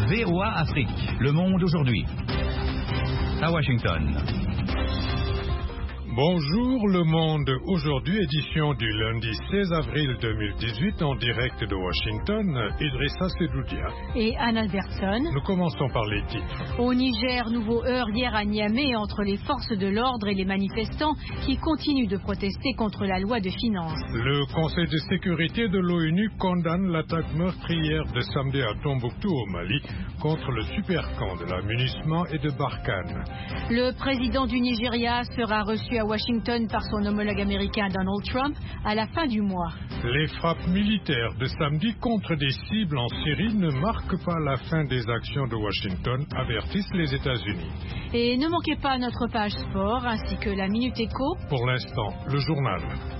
VOA Afrique, le monde aujourd'hui. À Washington. Bonjour le monde, aujourd'hui édition du lundi 16 avril 2018 en direct de Washington, Idrissa Sedoudia et Anne Albertson. Nous commençons par les titres. Au Niger, nouveau heurt hier à Niamey entre les forces de l'ordre et les manifestants qui continuent de protester contre la loi de finances. Le Conseil de sécurité de l'ONU condamne l'attaque meurtrière de samedi à Tombouctou au Mali contre le supercamp de la MINUSMA et de Barkhane. Le président du Nigeria sera reçu à Washington par son homologue américain Donald Trump à la fin du mois. Les frappes militaires de samedi contre des cibles en Syrie ne marquent pas la fin des actions de Washington, avertissent les États-Unis. Et ne manquez pas notre page sport ainsi que la Minute Éco. Pour l'instant, le journal.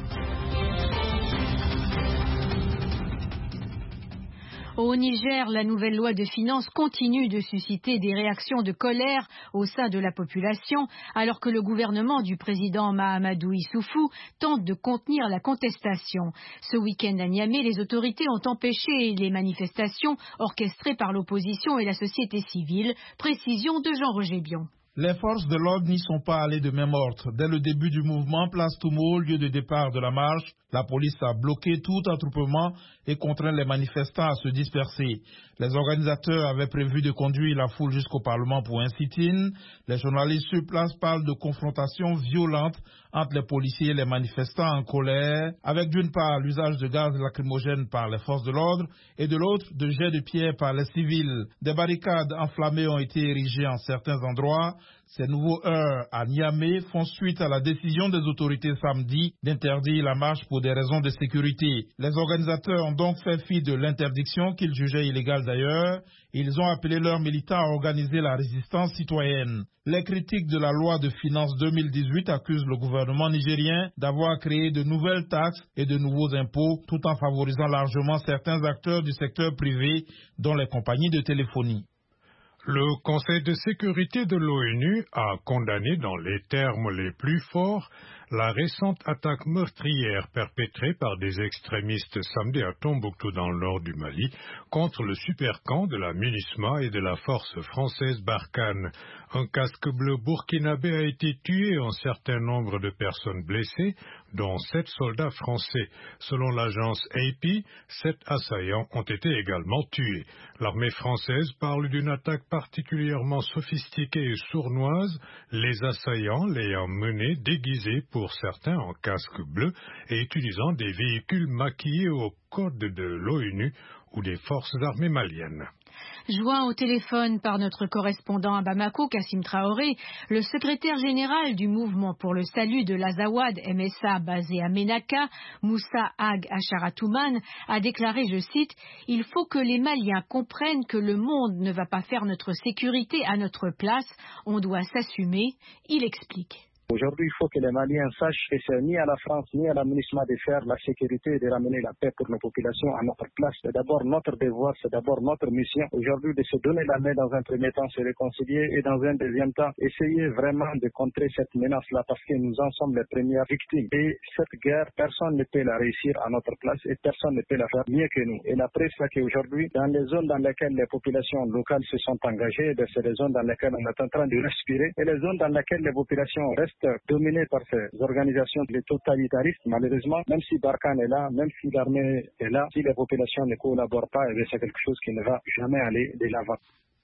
Au Niger, la nouvelle loi de finances continue de susciter des réactions de colère au sein de la population, alors que le gouvernement du président Mahamadou Issoufou tente de contenir la contestation. Ce week-end à Niamey, les autorités ont empêché les manifestations orchestrées par l'opposition et la société civile. Précision de Jean-Roger Bion. Les forces de l'ordre n'y sont pas allées de même ordre. Dès le début du mouvement Place Toumo, lieu de départ de la marche, la police a bloqué tout attroupement et contraint les manifestants à se disperser. Les organisateurs avaient prévu de conduire la foule jusqu'au Parlement pour un sit-in. Les journalistes sur place parlent de confrontations violentes entre les policiers et les manifestants en colère, avec d'une part l'usage de gaz lacrymogène par les forces de l'ordre et de l'autre de jets de pierre par les civils. Des barricades enflammées ont été érigées en certains endroits. Ces nouveaux heurts à Niamey font suite à la décision des autorités samedi d'interdire la marche pour des raisons de sécurité. Les organisateurs ont donc fait fi de l'interdiction qu'ils jugeaient illégale d'ailleurs. Ils ont appelé leurs militants à organiser la résistance citoyenne. Les critiques de la loi de finances 2018 accusent le gouvernement nigérien d'avoir créé de nouvelles taxes et de nouveaux impôts tout en favorisant largement certains acteurs du secteur privé, dont les compagnies de téléphonie. Le Conseil de sécurité de l'ONU a condamné dans les termes les plus forts la récente attaque meurtrière perpétrée par des extrémistes samedi à Tombouctou dans le nord du Mali contre le supercamp de la MINUSMA et de la force française Barkhane. Un casque bleu burkinabé a été tué et un certain nombre de personnes blessées, dont 7 soldats français. Selon l'agence AP, 7 assaillants ont été également tués. L'armée française parle d'une attaque particulièrement sophistiquée et sournoise, les assaillants l'ayant menée déguisée pour certains en casque bleu et utilisant des véhicules maquillés au code de l'ONU ou des forces armées maliennes. Joint au téléphone par notre correspondant à Bamako, Kassim Traoré, le secrétaire général du mouvement pour le salut de l'Azawad MSA basé à Ménaka, Moussa Ag Acharatouman, a déclaré, je cite, « Il faut que les Maliens comprennent que le monde ne va pas faire notre sécurité à notre place, on doit s'assumer ». Il explique. Aujourd'hui, il faut que les Maliens sachent que c'est ni à la France ni à la MINUSMA de faire la sécurité et de ramener la paix pour nos populations à notre place. C'est d'abord notre devoir, c'est d'abord notre mission. Aujourd'hui, de se donner la main dans un premier temps, se réconcilier et dans un deuxième temps, essayer vraiment de contrer cette menace-là parce que nous en sommes les premières victimes. Et cette guerre, personne ne peut la réussir à notre place et personne ne peut la faire mieux que nous. Et la preuve, c'est qu'aujourd'hui, dans les zones dans lesquelles les populations locales se sont engagées, c'est les zones dans lesquelles on est en train de respirer et les zones dans lesquelles les populations restent dominé par ces organisations les totalitaristes, malheureusement, même si Barkhane est là, même si l'armée est là, si les populations ne collaborent pas, c'est quelque chose qui ne va jamais aller de l'avant.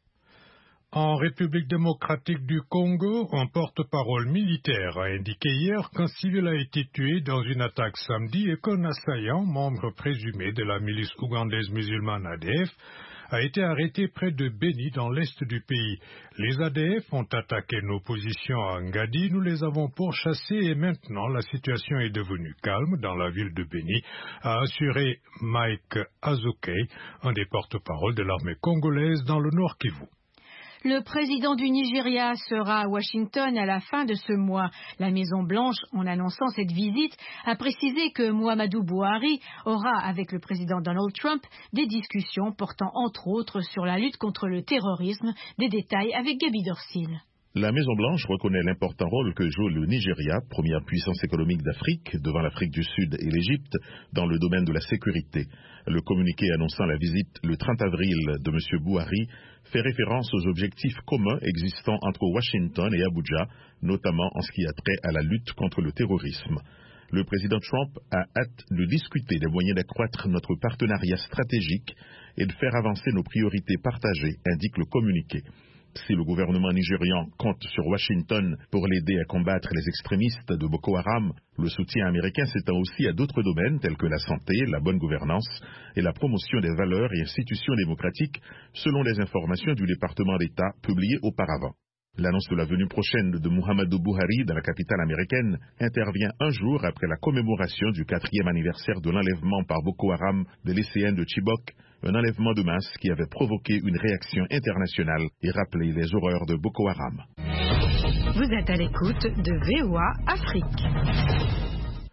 En République démocratique du Congo, un porte-parole militaire a indiqué hier qu'un civil a été tué dans une attaque samedi et qu'un assaillant, membre présumé de la milice ougandaise musulmane ADF, a été arrêté près de Beni dans l'est du pays. Les ADF ont attaqué nos positions à Ngadi, nous les avons pourchassés et maintenant la situation est devenue calme dans la ville de Beni, a assuré Mike Azuke, un des porte-parole de l'armée congolaise dans le Nord Kivu. Le président du Nigeria sera à Washington à la fin de ce mois. La Maison-Blanche, en annonçant cette visite, a précisé que Muhammadu Buhari aura, avec le président Donald Trump, des discussions portant entre autres sur la lutte contre le terrorisme. Des détails avec Gaby Dorsil. La Maison-Blanche reconnaît l'important rôle que joue le Nigeria, première puissance économique d'Afrique, devant l'Afrique du Sud et l'Égypte, dans le domaine de la sécurité. Le communiqué annonçant la visite le 30 avril de M. Buhari fait référence aux objectifs communs existant entre Washington et Abuja, notamment en ce qui a trait à la lutte contre le terrorisme. Le président Trump a hâte de discuter des moyens d'accroître notre partenariat stratégique et de faire avancer nos priorités partagées, indique le communiqué. Si le gouvernement nigérian compte sur Washington pour l'aider à combattre les extrémistes de Boko Haram, le soutien américain s'étend aussi à d'autres domaines tels que la santé, la bonne gouvernance et la promotion des valeurs et institutions démocratiques, selon les informations du département d'État publiées auparavant. L'annonce de la venue prochaine de Muhammadu Buhari dans la capitale américaine intervient un jour après la commémoration du 4e anniversaire de l'enlèvement par Boko Haram de lycéenne de Chibok, un enlèvement de masse qui avait provoqué une réaction internationale et rappelé les horreurs de Boko Haram. Vous êtes à l'écoute de VOA Afrique.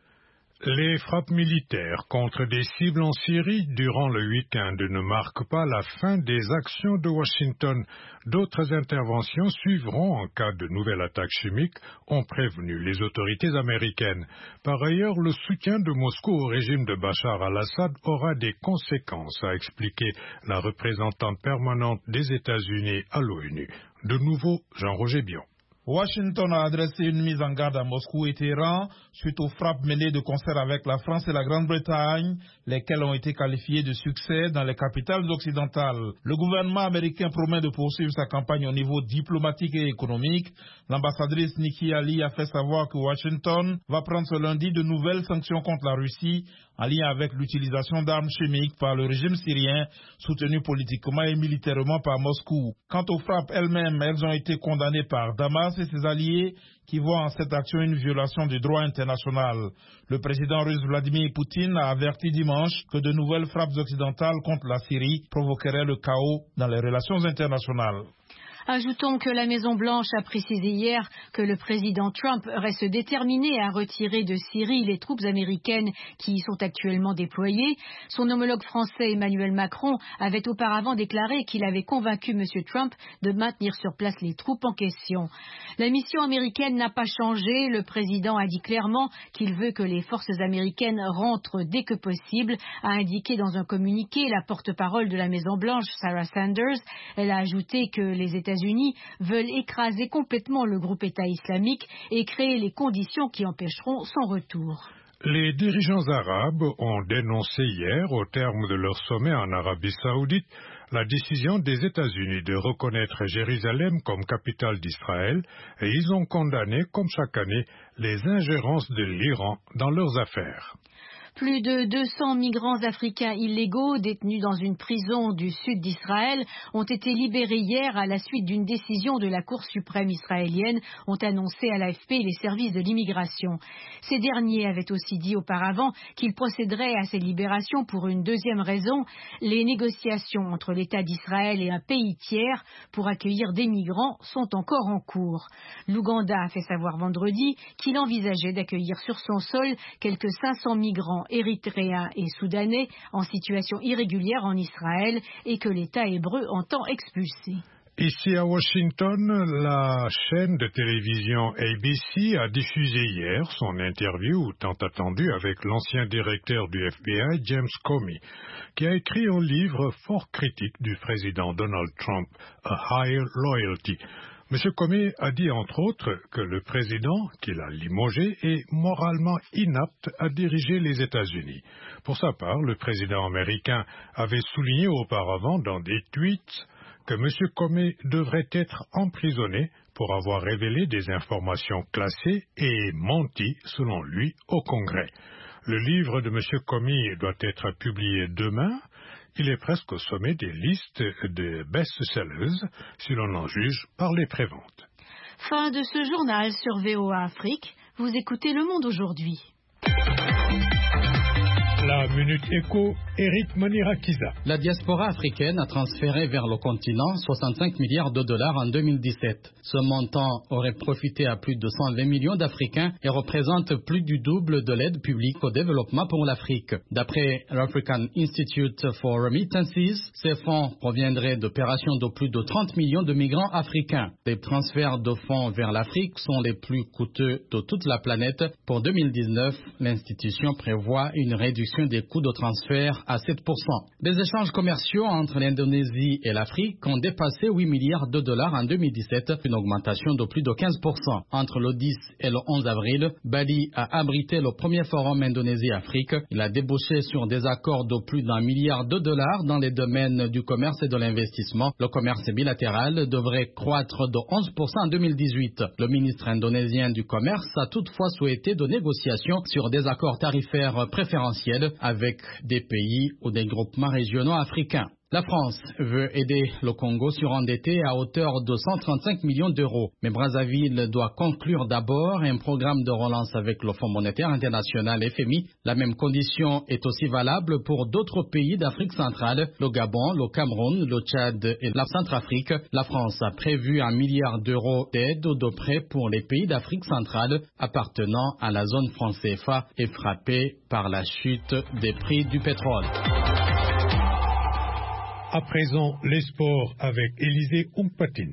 Les frappes militaires contre des cibles en Syrie durant le week-end ne marquent pas la fin des actions de Washington. D'autres interventions suivront en cas de nouvelle attaque chimique, ont prévenu les autorités américaines. Par ailleurs, le soutien de Moscou au régime de Bachar al-Assad aura des conséquences, a expliqué la représentante permanente des États-Unis à l'ONU. De nouveau, Jean-Roger Bion. Washington a adressé une mise en garde à Moscou et Téhéran suite aux frappes menées de concert avec la France et la Grande-Bretagne, lesquelles ont été qualifiées de succès dans les capitales occidentales. Le gouvernement américain promet de poursuivre sa campagne au niveau diplomatique et économique. L'ambassadrice Nikki Haley a fait savoir que Washington va prendre ce lundi de nouvelles sanctions contre la Russie en lien avec l'utilisation d'armes chimiques par le régime syrien, soutenu politiquement et militairement par Moscou. Quant aux frappes elles-mêmes, elles ont été condamnées par Damas et ses alliés qui voient en cette action une violation du droit international. Le président russe Vladimir Poutine a averti dimanche que de nouvelles frappes occidentales contre la Syrie provoqueraient le chaos dans les relations internationales. Ajoutons que la Maison-Blanche a précisé hier que le président Trump reste déterminé à retirer de Syrie les troupes américaines qui y sont actuellement déployées. Son homologue français Emmanuel Macron avait auparavant déclaré qu'il avait convaincu M. Trump de maintenir sur place les troupes en question. La mission américaine n'a pas changé. Le président a dit clairement qu'il veut que les forces américaines rentrent dès que possible, a indiqué dans un communiqué la porte-parole de la Maison-Blanche, Sarah Sanders. Elle a ajouté que les États-Unis veulent écraser complètement le groupe État islamique et créer les conditions qui empêcheront son retour. Les dirigeants arabes ont dénoncé hier, au terme de leur sommet en Arabie Saoudite, la décision des États-Unis de reconnaître Jérusalem comme capitale d'Israël et ils ont condamné, comme chaque année, les ingérences de l'Iran dans leurs affaires. Plus de 200 migrants africains illégaux détenus dans une prison du sud d'Israël ont été libérés hier à la suite d'une décision de la Cour suprême israélienne, ont annoncé à l'AFP les services de l'immigration. Ces derniers avaient aussi dit auparavant qu'ils procéderaient à ces libérations pour une deuxième raison, les négociations entre l'État d'Israël et un pays tiers pour accueillir des migrants sont encore en cours. L'Ouganda a fait savoir vendredi qu'il envisageait d'accueillir sur son sol quelques 500 migrants érythréens et soudanais en situation irrégulière en Israël et que l'État hébreu entend expulser. Ici à Washington, la chaîne de télévision ABC a diffusé hier son interview tant attendue avec l'ancien directeur du FBI, James Comey, qui a écrit un livre fort critique du président Donald Trump, A Higher Loyalty. M. Comey a dit entre autres que le président, qu'il a limogé, est moralement inapte à diriger les États-Unis. Pour sa part, le président américain avait souligné auparavant dans des tweets que M. Comey devrait être emprisonné pour avoir révélé des informations classées et menti, selon lui, au Congrès. Le livre de M. Comey doit être publié demain. Il est presque au sommet des listes de best-sellers, si l'on en juge par les préventes. Fin de ce journal sur VOA Afrique. Vous écoutez Le Monde aujourd'hui. La Minute Éco, Eric Manirakiza. La diaspora africaine a transféré vers le continent 65 milliards de dollars en 2017. Ce montant aurait profité à plus de 120 millions d'Africains et représente plus du double de l'aide publique au développement pour l'Afrique. D'après l'African Institute for Remittances, ces fonds proviendraient d'opérations de plus de 30 millions de migrants africains. Les transferts de fonds vers l'Afrique sont les plus coûteux de toute la planète. Pour 2019, l'institution prévoit une réduction des coûts de transfert à 7%. Les échanges commerciaux entre l'Indonésie et l'Afrique ont dépassé 8 milliards de dollars en 2017, une augmentation de plus de 15%. Entre le 10 et le 11 avril, Bali a abrité le premier forum Indonésie-Afrique. Il a débouché sur des accords de plus d'1 milliard de dollars dans les domaines du commerce et de l'investissement. Le commerce bilatéral devrait croître de 11% en 2018. Le ministre indonésien du commerce a toutefois souhaité de négociations sur des accords tarifaires préférentiels avec des pays ou des groupements régionaux africains. La France veut aider le Congo surendetté à hauteur de 135 millions d'euros. Mais Brazzaville doit conclure d'abord un programme de relance avec le Fonds monétaire international FMI. La même condition est aussi valable pour d'autres pays d'Afrique centrale, le Gabon, le Cameroun, le Tchad et la Centrafrique. La France a prévu 1 milliard d'euros d'aide ou de prêts pour les pays d'Afrique centrale appartenant à la zone franc CFA et frappés par la chute des prix du pétrole. À présent, les sports avec Élisée Oungpatine.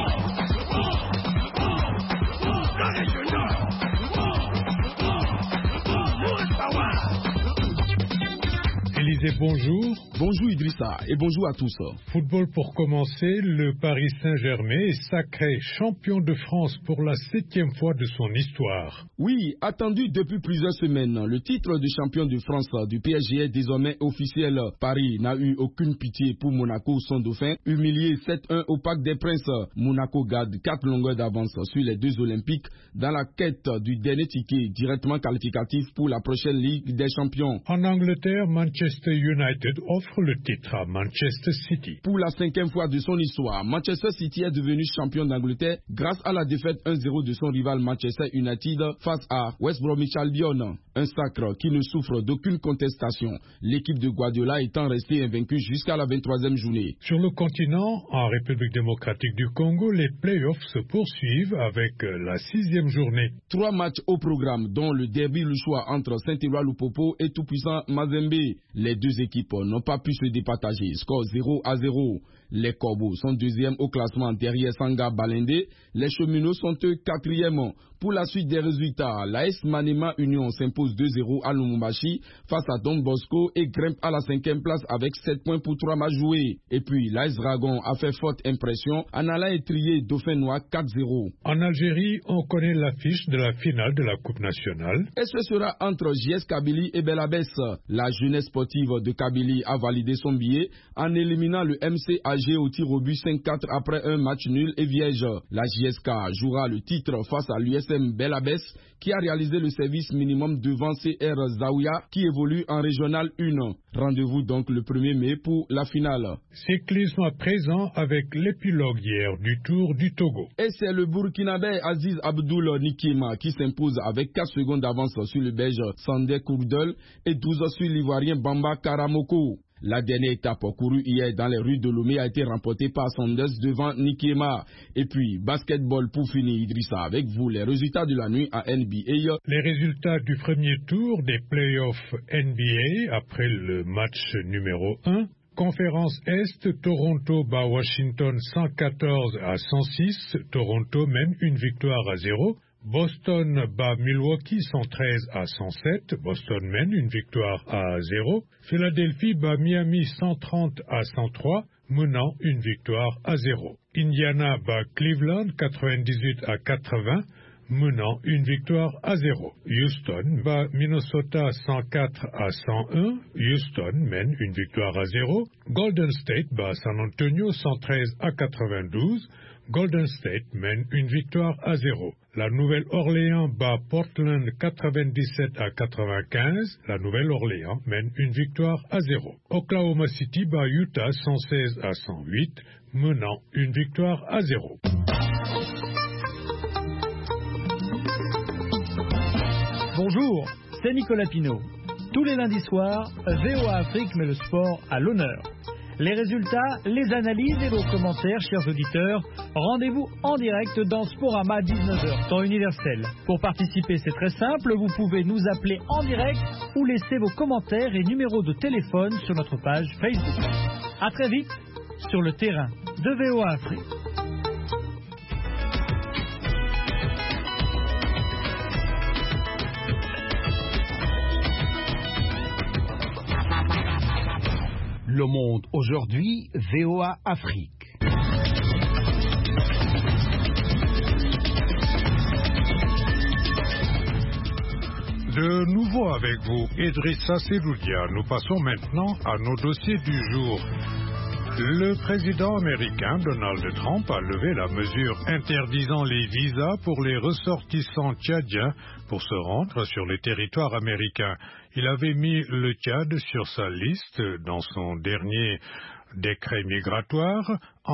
Élisée, bonjour. Bonjour Idrissa et bonjour à tous. Football pour commencer, le Paris Saint-Germain est sacré champion de France pour la 7e fois de son histoire. Oui, attendu depuis plusieurs semaines, le titre de champion de France du PSG est désormais officiel. Paris n'a eu aucune pitié pour Monaco, son dauphin. Humilié 7-1 au Parc des Princes, Monaco garde 4 longueurs d'avance sur les deux Olympiques dans la quête du dernier ticket directement qualificatif pour la prochaine Ligue des Champions. En Angleterre, Manchester United offre le titre à Manchester City. Pour la 5e fois de son histoire, Manchester City est devenu champion d'Angleterre grâce à la défaite 1-0 de son rival Manchester United face à West Bromwich Albion. Un sacre qui ne souffre d'aucune contestation, l'équipe de Guardiola étant restée invaincue jusqu'à la 23e journée. Sur le continent, en République démocratique du Congo, les playoffs se poursuivent avec la 6e journée. 3 matchs au programme, dont le derby Luchois entre Saint-Éloi Lupopo et tout-puissant Mazembe. Les deux équipes n'ont pas pu se départager, score 0-0. Les Corbeaux sont 2e au classement derrière Sanga Balende. Les Cheminots sont 4e. Pour la suite des résultats, l'AS Manema Union s'impose 2-0 à Lumumbashi face à Don Bosco et grimpe à la 5e place avec 7 points pour 3 matchs joués. Et puis l'AS Dragon a fait forte impression en allant étrier Dauphinois 4-0. En Algérie, on connaît l'affiche de la finale de la Coupe nationale. Et ce sera entre JS Kabylie et Belabès. La jeunesse sportive de Kabylie a validé son billet en éliminant le MC AG au tir au but 5-4 après un match nul et vierge. La JSK jouera le titre face à l'USM Belabès qui a réalisé le service minimum devant CR Zaouia qui évolue en Régional 1. Rendez-vous donc le 1er mai pour la finale. Cyclisme à présent avec l'épilogue hier du Tour du Togo. Et c'est le Burkinabé Aziz Abdoul Nikima qui s'impose avec 4 secondes d'avance sur le Belge Sandé Kourdel et 12 sur l'Ivoirien Bamba Karamoko. La dernière étape courue hier dans les rues de Lomé a été remportée par Sanders devant Nikema. Et puis, basketball pour finir, Idrissa, avec vous, les résultats de la nuit à NBA. Les résultats du premier tour des playoffs NBA après le match numéro 1. Conférence Est, Toronto bat Washington 114-106. Toronto mène une victoire à 0. Boston bat Milwaukee 113-107. Boston mène une victoire à 0. Philadelphie bat Miami 130-103, menant une victoire à 0. Indiana bat Cleveland 98-80, menant une victoire à 0. Houston bat Minnesota 104-101. Houston mène une victoire à 0. Golden State bat San Antonio 113-92. Golden State mène une victoire à 0. La Nouvelle-Orléans bat Portland 97-95. La Nouvelle-Orléans mène une victoire à 0. Oklahoma City bat Utah 116-108, menant une victoire à 0. Bonjour, c'est Nicolas Pinault. Tous les lundis soirs, VOA Afrique met le sport à l'honneur. Les résultats, les analyses et vos commentaires, chers auditeurs, rendez-vous en direct dans Sporama 19h, temps universel. Pour participer, c'est très simple, vous pouvez nous appeler en direct ou laisser vos commentaires et numéros de téléphone sur notre page Facebook. À très vite sur le terrain de VOA Afrique. Le monde aujourd'hui, VOA Afrique. De nouveau avec vous, Idrissa Seloudia. Nous passons maintenant à nos dossiers du jour. Le président américain Donald Trump a levé la mesure interdisant les visas pour les ressortissants tchadiens pour se rendre sur le territoire américain. Il avait mis le Tchad sur sa liste dans son dernier décret migratoire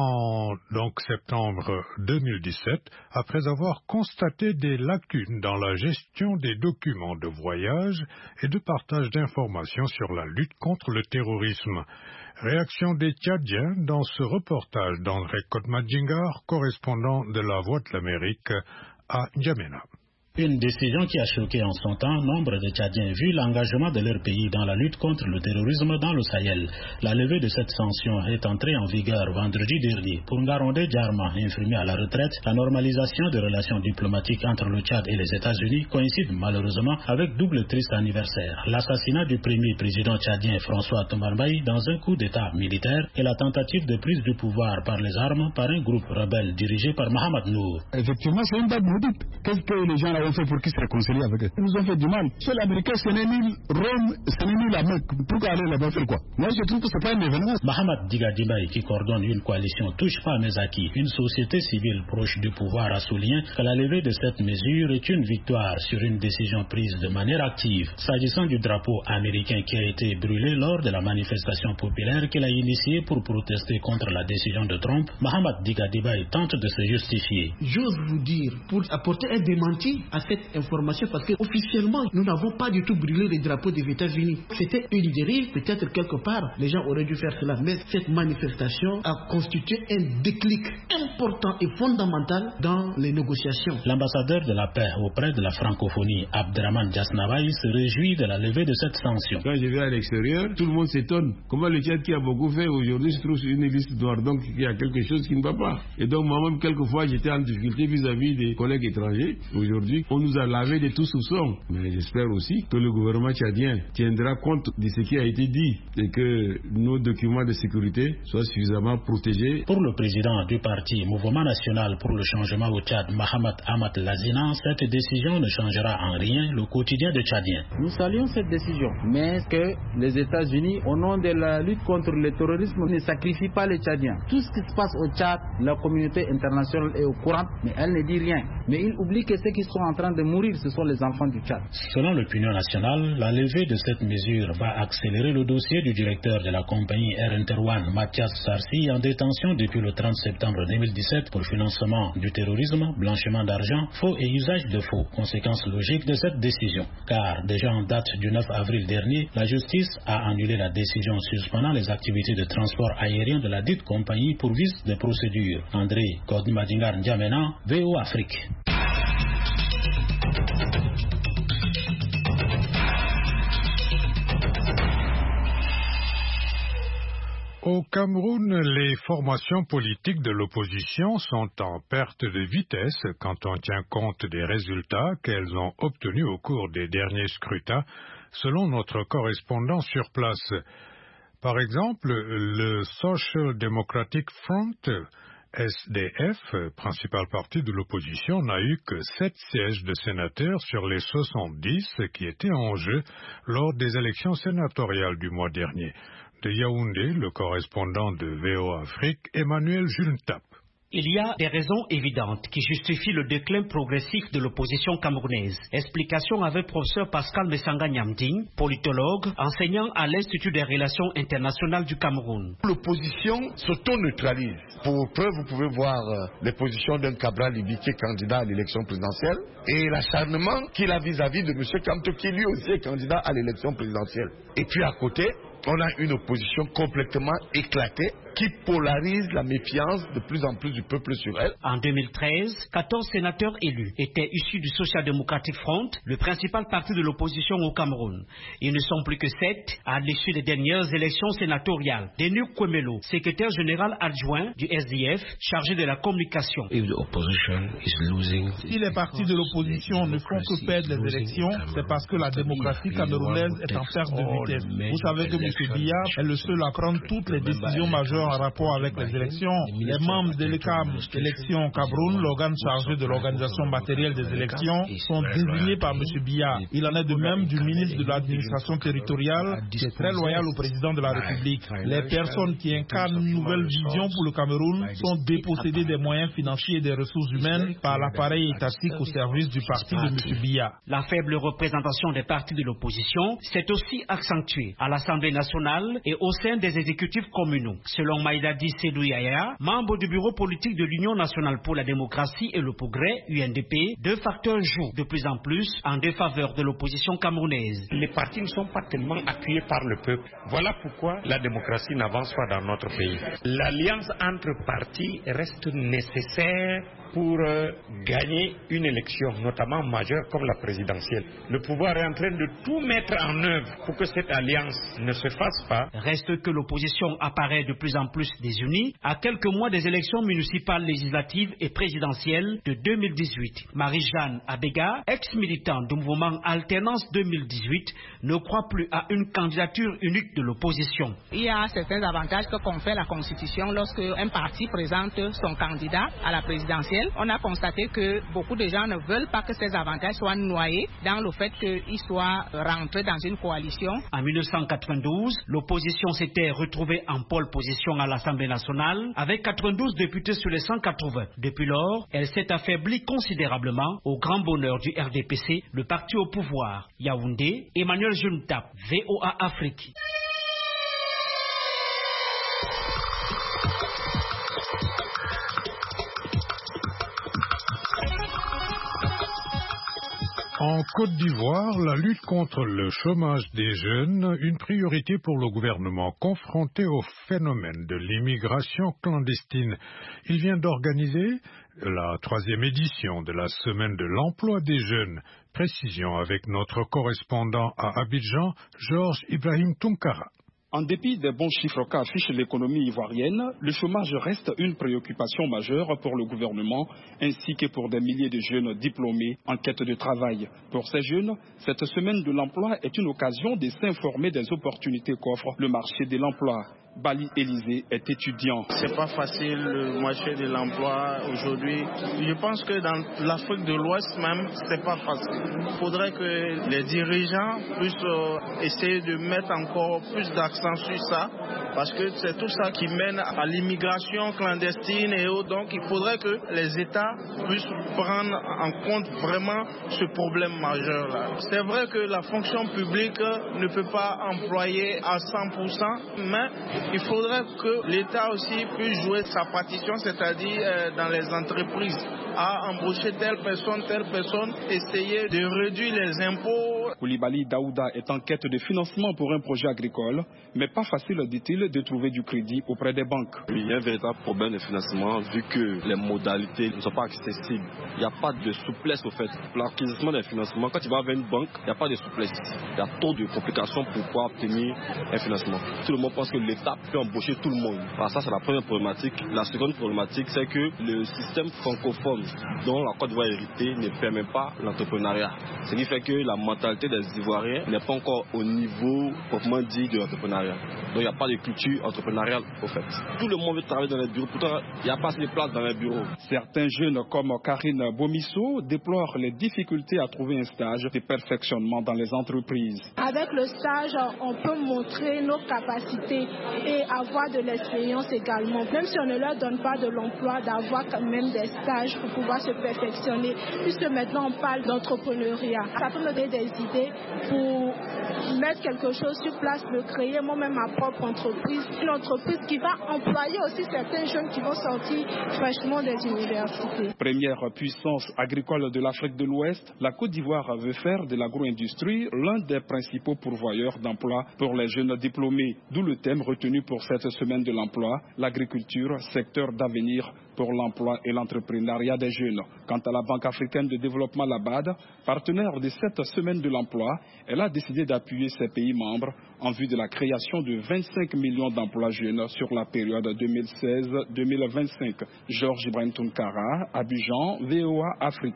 en septembre 2017, après avoir constaté des lacunes dans la gestion des documents de voyage et de partage d'informations sur la lutte contre le terrorisme. Réaction des Tchadiens dans ce reportage d'André Kotmadjingar, correspondant de La Voix de l'Amérique à N'Djamena. Une décision qui a choqué en son temps nombre de Tchadiens vu l'engagement de leur pays dans la lutte contre le terrorisme dans le Sahel. La levée de cette sanction est entrée en vigueur vendredi dernier. Pour Ngaronde Djarma, infirmier à la retraite, la normalisation des relations diplomatiques entre le Tchad et les États-Unis coïncide malheureusement avec double triste anniversaire. L'assassinat du premier président tchadien François Tombambaye dans un coup d'état militaire et la tentative de prise du pouvoir par les armes par un groupe rebelle dirigé par Mohamed Nour. Effectivement, c'est une date maudite. Qu'est-ce que les gens ont fait pour qu'ils se réconcilient avec eux? Ils nous ont fait du mal. Ceux l'Américain, ce n'est ni Rome, ce n'est ni la Mecque. Pourquoi aller là-bas faire quoi? Moi, je trouve que ce n'est pas un événement. Mohamed Digadibaye, qui coordonne une coalition Touche pas à mes acquis, une société civile proche du pouvoir, a souligné que la levée de cette mesure est une victoire sur une décision prise de manière active. S'agissant du drapeau américain qui a été brûlé lors de la manifestation populaire qu'il a initiée pour protester contre la décision de Trump, Mohamed Digadibaye tente de se justifier. J'ose vous dire, pour apporter un démenti à cette information, parce qu'officiellement, nous n'avons pas du tout brûlé les drapeaux des États-Unis. C'était une dérive, peut-être quelque part, les gens auraient dû faire cela, mais cette manifestation a constitué un déclic important et fondamental dans les négociations. L'ambassadeur de la paix auprès de la francophonie, Abderrahmane Diasnavaï, se réjouit de la levée de cette sanction. Quand je vais à l'extérieur, tout le monde s'étonne. Comment le Tchad qui a beaucoup fait aujourd'hui se trouve sur une liste noire, donc il y a quelque chose qui ne va pas. Et donc moi-même, quelquefois, j'étais en difficulté vis-à-vis des collègues étrangers. Aujourd'hui, on nous a lavé de tout soupçon. Mais j'espère aussi que le gouvernement tchadien tiendra compte de ce qui a été dit et que nos documents de sécurité soient suffisamment protégés. Pour le président du parti Mouvement National pour le Changement au Tchad, Mahamat Ahmad Lazina, cette décision ne changera en rien le quotidien des Tchadiens. Nous saluons cette décision, mais que les États-Unis, au nom de la lutte contre le terrorisme, ne sacrifient pas les Tchadiens. Tout ce qui se passe au Tchad, la communauté internationale est au courant, mais elle ne dit rien. Mais ils oublient que ceux qui sont en train de mourir, ce sont les enfants du Tchad. Selon l'opinion nationale, la levée de cette mesure va accélérer le dossier du directeur de la compagnie Air Interone, Mathias Sarsi, en détention depuis le 30 septembre 2017 pour financement du terrorisme, blanchiment d'argent, faux et usage de faux. Conséquence logique de cette décision. Car déjà en date du 9 avril dernier, la justice a annulé la décision suspendant les activités de transport aérien de la dite compagnie pour vice de procédure. André Kodmadingar N'Djamena, VOA Afrique. Au Cameroun, les formations politiques de l'opposition sont en perte de vitesse quand on tient compte des résultats qu'elles ont obtenus au cours des derniers scrutins, selon notre correspondant sur place. Par exemple, le Social Democratic Front, SDF, principal parti de l'opposition, n'a eu que 7 sièges de sénateurs sur les 70 qui étaient en jeu lors des élections sénatoriales du mois dernier. De Yaoundé, le correspondant de VOA Afrique, Emmanuel Jules Tap. Il y a des raisons évidentes qui justifient le déclin progressif de l'opposition camerounaise. Explication avec professeur Pascal Messanga Nyamding, politologue, enseignant à l'Institut des relations internationales du Cameroun. L'opposition s'auto-neutralise. Pour preuve, vous pouvez voir les positions d'un Cabral Libi qui est candidat à l'élection présidentielle et l'acharnement qu'il a vis-à-vis de M. Kamto qui lui aussi est candidat à l'élection présidentielle. Et puis à côté, on a une opposition complètement éclatée qui polarise la méfiance de plus en plus du peuple sur elle. En 2013, 14 sénateurs élus étaient issus du Social Democratic Front, le principal parti de l'opposition au Cameroun. Ils ne sont plus que 7 à l'issue des dernières élections sénatoriales. Denis Kwemelo, secrétaire général adjoint du SDF, chargé de la communication. Si les partis de l'opposition ne font que perdre les élections, c'est parce que la démocratie camerounaise est en perte de vitesse. Vous savez que M. Biya est le seul à prendre toutes les décisions majeures en rapport avec les élections. Les membres de l'ECAM, Élections Cameroun, l'organe chargé de l'organisation matérielle des élections, sont désignés par M. Biya. Il en est de même du ministre de l'administration territoriale, qui est très loyal au président de la République. Les personnes qui incarnent une nouvelle vision pour le Cameroun sont dépossédées des moyens financiers et des ressources humaines par l'appareil étatique au service du parti de M. Biya. La faible représentation des partis de l'opposition s'est aussi accentuée à l'Assemblée nationale et au sein des exécutifs communaux. Selon Maïdadi Sédou Yaya, membre du bureau politique de l'Union nationale pour la démocratie et le progrès, UNDP, deux facteurs jouent de plus en plus en défaveur de l'opposition camerounaise. Les partis ne sont pas tellement appuyés par le peuple. Voilà pourquoi la démocratie n'avance pas dans notre pays. L'alliance entre partis reste nécessaire pour gagner une élection, notamment majeure comme la présidentielle. Le pouvoir est en train de tout mettre en œuvre pour que cette alliance ne se fasse pas. Reste que l'opposition apparaît de plus en plus désunie à quelques mois des élections municipales, législatives et présidentielles de 2018. Marie-Jeanne Abega, ex-militant du mouvement Alternance 2018, ne croit plus à une candidature unique de l'opposition. Il y a certains avantages que confère la Constitution lorsque un parti présente son candidat à la présidentielle. On a constaté que beaucoup de gens ne veulent pas que ces avantages soient noyés dans le fait qu'ils soient rentrés dans une coalition. En 1992, l'opposition s'était retrouvée en pole position à l'Assemblée nationale avec 92 députés sur les 180. Depuis lors, elle s'est affaiblie considérablement au grand bonheur du RDPC, le parti au pouvoir. Yaoundé, Emmanuel Juntap, VOA Afrique. En Côte d'Ivoire, la lutte contre le chômage des jeunes, une priorité pour le gouvernement confronté au phénomène de l'immigration clandestine. Il vient d'organiser la 3e édition de la Semaine de l'emploi des jeunes. Précision avec notre correspondant à Abidjan, Georges Ibrahim Tunkara. En dépit des bons chiffres qu'affiche l'économie ivoirienne, le chômage reste une préoccupation majeure pour le gouvernement ainsi que pour des milliers de jeunes diplômés en quête de travail. Pour ces jeunes, cette semaine de l'emploi est une occasion de s'informer des opportunités qu'offre le marché de l'emploi. Bali Élysée est étudiant. C'est pas facile le marché de l'emploi aujourd'hui. Je pense que dans l'Afrique de l'Ouest même, c'est pas facile. Il faudrait que les dirigeants puissent essayer de mettre encore plus d'accent sur ça, parce que c'est tout ça qui mène à l'immigration clandestine et autres. Donc il faudrait que les États puissent prendre en compte vraiment ce problème majeur là. C'est vrai que la fonction publique ne peut pas employer à 100%, mais il faudrait que l'État aussi puisse jouer sa partition, c'est-à-dire dans les entreprises, à embaucher telle personne, essayer de réduire les impôts. Koulibaly Daouda est en quête de financement pour un projet agricole, mais pas facile, dit-il, de trouver du crédit auprès des banques. Il y a un véritable problème de financement vu que les modalités ne sont pas accessibles. Il n'y a pas de souplesse au fait. Pour l'acquisition des financements, quand tu vas vers une banque, il n'y a pas de souplesse. Il y a trop de complications pour pouvoir obtenir un financement. Tout le monde pense que l'État peut embaucher tout le monde. Alors ça, c'est la première problématique. La seconde problématique, c'est que le système francophone dont la Côte d'Ivoire est héritée ne permet pas l'entrepreneuriat. Ce qui fait que la mentalité des Ivoiriens n'est pas encore au niveau proprement dit de l'entrepreneuriat. Donc il n'y a pas de culture entrepreneuriale au fait. Tout le monde veut travailler dans les bureaux, pourtant il n'y a pas assez de place dans les bureaux. Certains jeunes comme Karine Bomisso déplorent les difficultés à trouver un stage de perfectionnement dans les entreprises. Avec le stage, on peut montrer nos capacités et avoir de l'expérience également. Même si on ne leur donne pas de l'emploi, d'avoir quand même des stages pour pouvoir se perfectionner. Puisque maintenant on parle d'entrepreneuriat. Ça peut me donner des idées pour mettre quelque chose sur place, de créer moi-même ma propre entreprise. Une entreprise qui va employer aussi certains jeunes qui vont sortir fraîchement des universités. Première puissance agricole de l'Afrique de l'Ouest, la Côte d'Ivoire veut faire de l'agro-industrie l'un des principaux pourvoyeurs d'emplois pour les jeunes diplômés. D'où le thème retenu pour cette semaine de l'emploi, l'agriculture, secteur d'avenir pour l'emploi et l'entrepreneuriat des jeunes. Quant à la Banque africaine de développement, la BAD, partenaire de cette semaine de l'emploi, elle a décidé d'appuyer ses pays membres en vue de la création de 25 millions d'emplois jeunes sur la période 2016-2025. Georges Ibrahim Tounkara, Abidjan, VOA Afrique.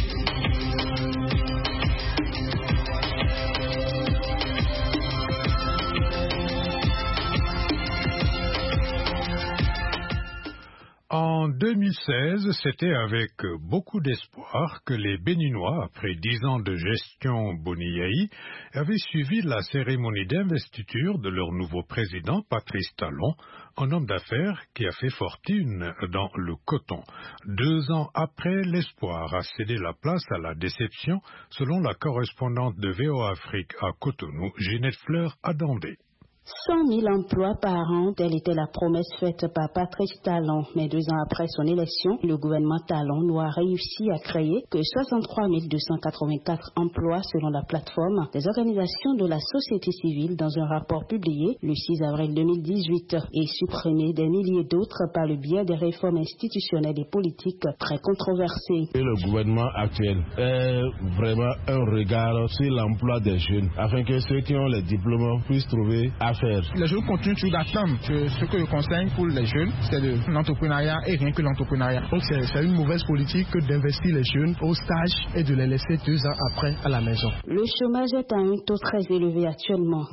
En 2016, c'était avec beaucoup d'espoir que les Béninois, après 10 ans de gestion Boni-Yayi, avaient suivi la cérémonie d'investiture de leur nouveau président, Patrice Talon, un homme d'affaires qui a fait fortune dans le coton. 2 ans après, l'espoir a cédé la place à la déception, selon la correspondante de VOA Afrique à Cotonou, Ginette Fleur-Adandé. 100 000 emplois par an, telle était la promesse faite par Patrice Talon. Mais 2 ans après son élection, le gouvernement Talon n'a réussi à créer que 63 284 emplois selon la plateforme des organisations de la société civile dans un rapport publié le 6 avril 2018 et supprimé des milliers d'autres par le biais des réformes institutionnelles et politiques très controversées. Et le gouvernement actuel est vraiment un regard sur l'emploi des jeunes afin que ceux qui ont les diplômes puissent trouver à faire. Les jeunes continuent toujours d'attendre. Ce que je conseille pour les jeunes, c'est de l'entrepreneuriat et rien que l'entrepreneuriat. Donc c'est une mauvaise politique que d'investir les jeunes au stage et de les laisser 2 ans après à la maison. Le chômage est à un taux très élevé actuellement,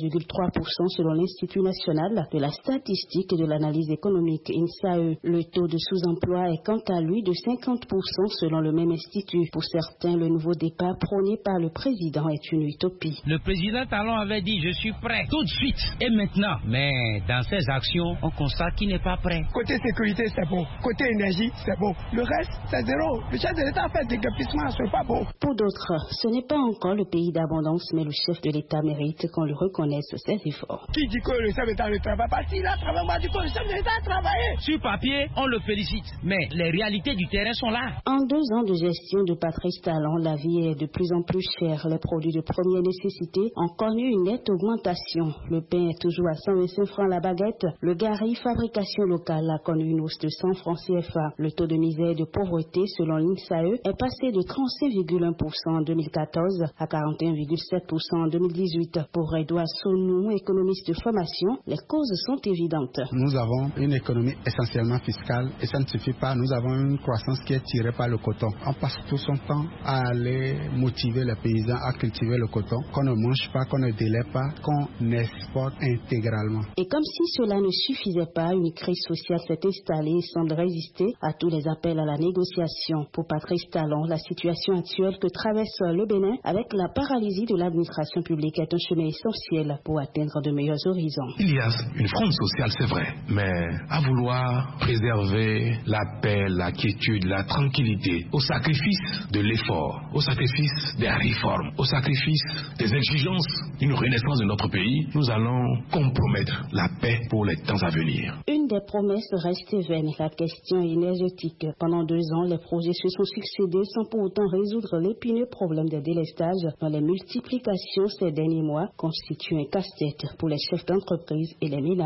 14,3% selon l'Institut national de la statistique et de l'analyse économique INSAE. Le taux de sous-emploi est quant à lui de 50% selon le même institut. Pour certains, le nouveau départ prôné par le président est une utopie. Le président Talon avait dit « je suis prêt » tout de suite. Et maintenant, mais dans ses actions, on constate qu'il n'est pas prêt. Côté sécurité, c'est bon. Côté énergie, c'est bon. Le reste, c'est zéro. Le chef de l'État fait des déguerpissement, c'est pas bon. Pour d'autres, ce n'est pas encore le pays d'abondance, mais le chef de l'État mérite qu'on lui reconnaisse ses efforts. Qui dit que le chef de l'État ne travaille pas? S'il a travaillé, moi, dit que le chef de l'État a travaillé. Sur papier, on le félicite, mais les réalités du terrain sont là. En 2 ans de gestion de Patrice Talon, la vie est de plus en plus chère. Les produits de première nécessité ont connu une nette augmentation. Le pain est toujours à 125 francs la baguette. Le gari, fabrication locale, a connu une hausse de 100 francs CFA. Le taux de misère et de pauvreté, selon l'INSAE, est passé de 35,1% en 2014 à 41,7% en 2018. Pour Edouard Sonou, économiste de formation, les causes sont évidentes. Nous avons une économie essentiellement fiscale et ça ne suffit pas. Nous avons une croissance qui est tirée par le coton. On passe tout son temps à aller motiver les paysans à cultiver le coton, qu'on ne mange pas, qu'on ne délai pas, qu'on exporte intégralement. Et comme si cela ne suffisait pas, une crise sociale s'est installée et semble résister à tous les appels à la négociation. Pour Patrice Talon, la situation actuelle que traverse le Bénin avec la paralysie de l'administration publique est un chemin essentiel pour atteindre de meilleurs horizons. Il y a une fronde sociale, c'est vrai, mais à vouloir préserver la paix, la quiétude, la tranquillité, au sacrifice de l'effort, au sacrifice des réformes, au sacrifice des exigences d'une renaissance de notre pays, nous allons compromettre la paix pour les temps à venir. Une des promesses reste vaine, la question énergétique. Pendant 2 ans, les projets se sont succédés sans pour autant résoudre l'épineux problème des délestages dont les multiplications ces derniers mois constituent un casse-tête pour les chefs d'entreprise et les ménages.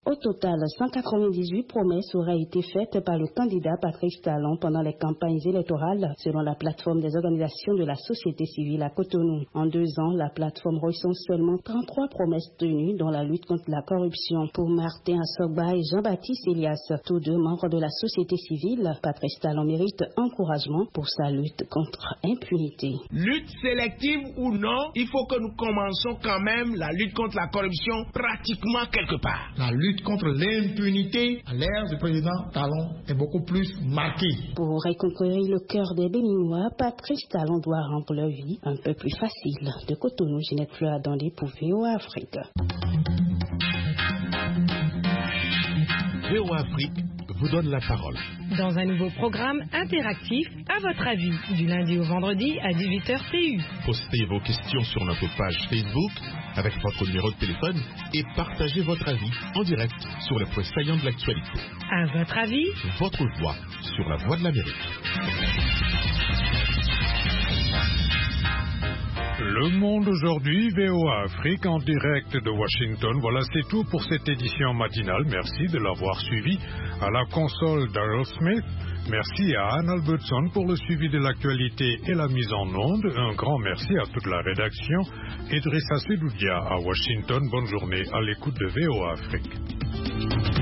Au total, 198 promesses auraient été faites par le candidat Patrice Talon pendant les campagnes électorales, selon la plateforme des organisations de la société civile à Cotonou. En 2 ans, la plateforme recense seulement 33 promesses tenues dans la lutte contre la corruption. Pour Martin Assogba et Jean-Baptiste Elias, tous 2 membres de la société civile, Patrice Talon mérite encouragement pour sa lutte contre impunité. Lutte sélective ou non, il faut que nous commençons quand même la lutte contre la corruption pratiquement quelque part. La lutte contre l'impunité à l'ère du président Talon est beaucoup plus marquée. Pour reconquérir le cœur des Béninois, Patrice Talon doit rendre leur vie un peu plus facile. De Cotonou, Ginette Fleur dans les pour VOA Afrique. VOA Afrique vous donne la parole. Dans un nouveau programme interactif, à votre avis, du lundi au vendredi à 18h TU. Postez vos questions sur notre page Facebook avec votre numéro de téléphone et partagez votre avis en direct sur les points saillants de l'actualité. À votre avis, votre voix sur la Voix de l'Amérique. Le Monde aujourd'hui, VOA Afrique en direct de Washington. Voilà, c'est tout pour cette édition matinale. Merci de l'avoir suivi. À la console, Daryl Smith. Merci à Anne Albertson pour le suivi de l'actualité et la mise en onde. Un grand merci à toute la rédaction. Idrissa Sedoudia à Washington. Bonne journée à l'écoute de VOA Afrique.